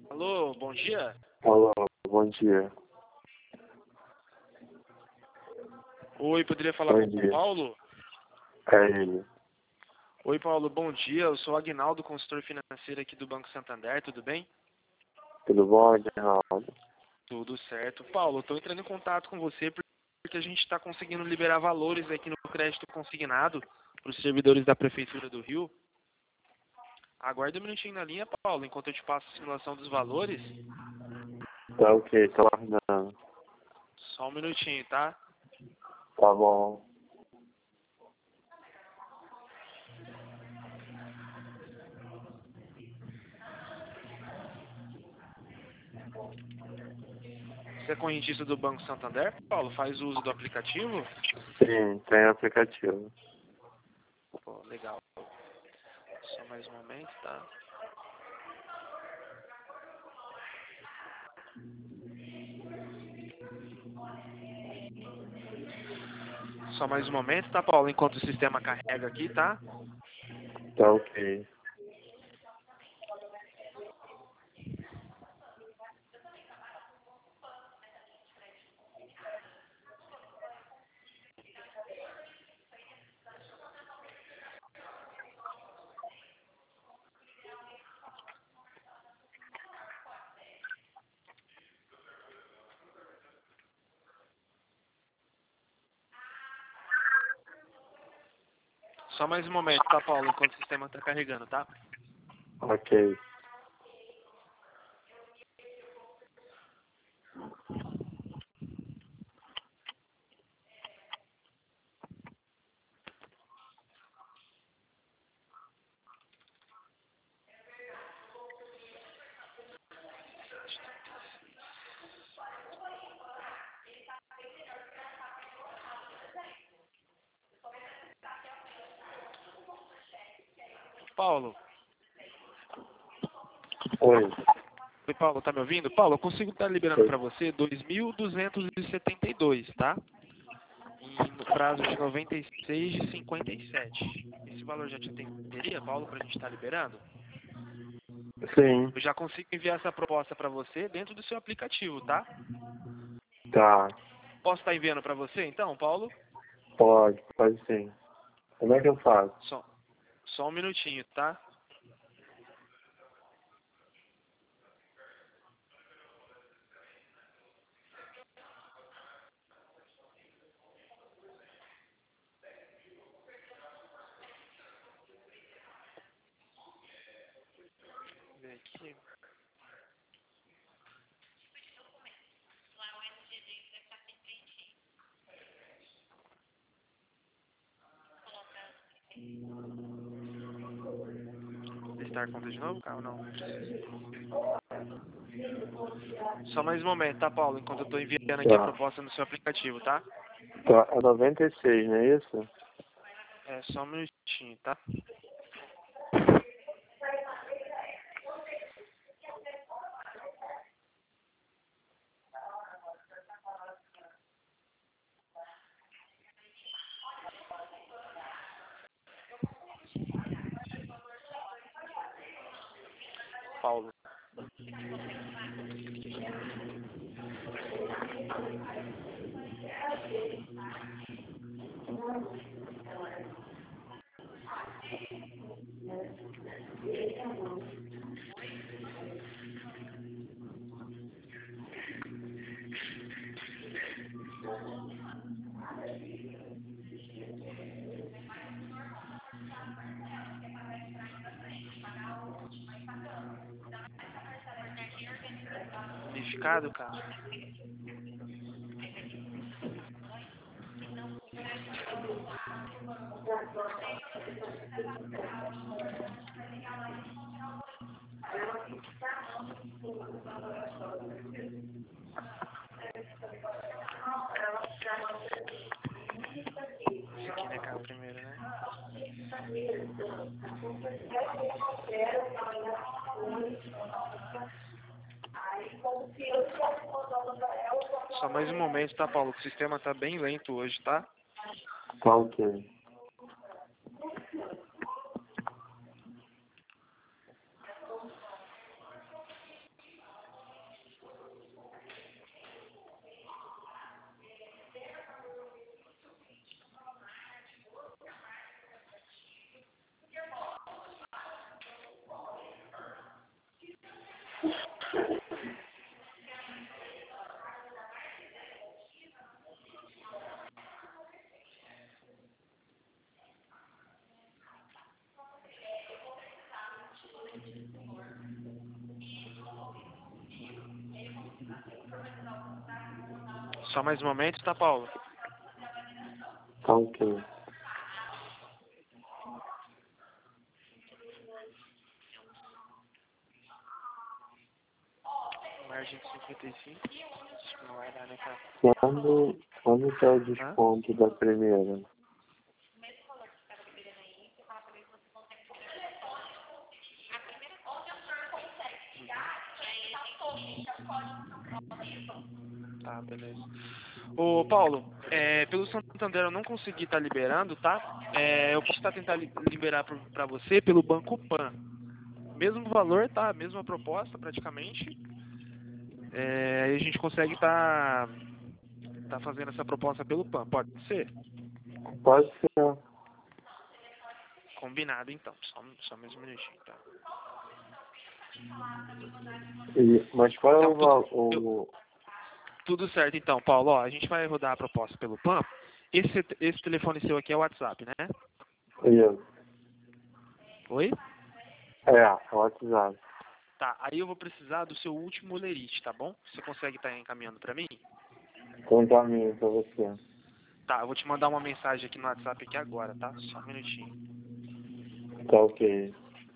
Alô, bom dia. Alô, bom dia. Oi, poderia falar Bom com o dia. Paulo? É ele. Oi, Paulo, bom dia. Eu sou o Aguinaldo, consultor financeiro aqui do Banco Santander, tudo bem? Tudo bom, Aguinaldo? Tudo certo. Paulo, estou entrando em contato com você porque a gente está conseguindo liberar valores aqui no crédito consignado para os servidores da Prefeitura do Rio. Aguarde um minutinho na linha, Paulo, enquanto eu te passo a simulação dos valores. Tá ok, tô aguardando. Só um minutinho, tá? Tá bom. Você é correntista do Banco Santander, Paulo? Faz uso do aplicativo? Sim, tem aplicativo. Pô, legal. Só mais um momento, tá? Só mais um momento, tá, Paulo? Enquanto o sistema carrega aqui, tá? Tá ok. Só mais um momento, tá, Paulo? Enquanto o sistema tá carregando, tá? Ok. Paulo. Oi. Oi, Paulo, tá me ouvindo? Paulo, eu consigo estar liberando Oi. para você 2.272, tá? No prazo de 96,57. Esse valor já te atenderia, Paulo, para a gente estar liberando? Sim, Eu já consigo enviar essa proposta para você dentro do seu aplicativo, tá? tá. Posso estar enviando para você, então, Paulo? Pode sim. Como é que eu faço? Só um minutinho, tá? Vamos ver aqui. Listar a conta de novo, cara? Ou não? Não precisa. Só mais um momento, tá, Paulo? Enquanto eu estou enviando aqui a Tá. proposta no seu aplicativo, tá? Tá, é 96, não é isso? É só um minutinho, tá? Paulo. Unificado, cara? Esse aqui, né, cara? Primeiro, né? Só mais um momento, tá, Paulo? O sistema tá bem lento hoje, tá? Tá ok. Só mais um momento, tá, Paulo? Tá ok. Margem de 55. Acho que não vai dar, né, cara? Quando que é o Hã? desconto da primeira? Tá, beleza. Ô, Paulo, pelo Santander eu não consegui estar liberando, tá? Eu posso tentar liberar pra você pelo Banco Pan. Mesmo valor, tá? Mesma proposta, praticamente. Aí a gente consegue tá fazendo essa proposta pelo PAN. Pode ser? Pode ser. Combinado, então. Só mais um minutinho, tá? Mas qual é Então, o tudo certo, então, Paulo. Ó, a gente vai rodar a proposta pelo PAN. Esse telefone seu aqui é o WhatsApp, né? Isso. Oi? É o WhatsApp. Tá, aí eu vou precisar do seu último lerite, tá bom? Você consegue estar encaminhando pra mim? Então caminho pra você. Tá, eu vou te mandar uma mensagem aqui no WhatsApp aqui agora, tá? Só um minutinho. Tá ok.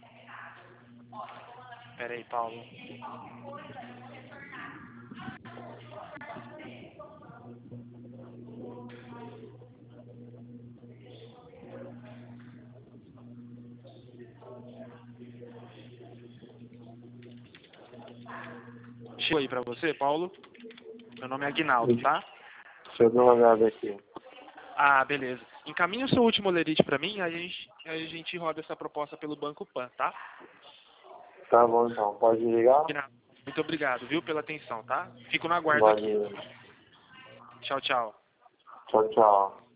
Pera aí, Paulo. Chegou aí pra você, Paulo? Meu nome é Aguinaldo, tá? Deixa eu dar uma olhada aqui. Ah, beleza. Encaminha o seu úlimo lerite pra mim, aí a gente roda essa proposta pelo Banco Pan, tá? Tá bom então. Pode ligar? Muito obrigado, viu, pela atenção, tá? Fico no aguardo aqui. Valeu. Tchau, tchau. Tchau, tchau.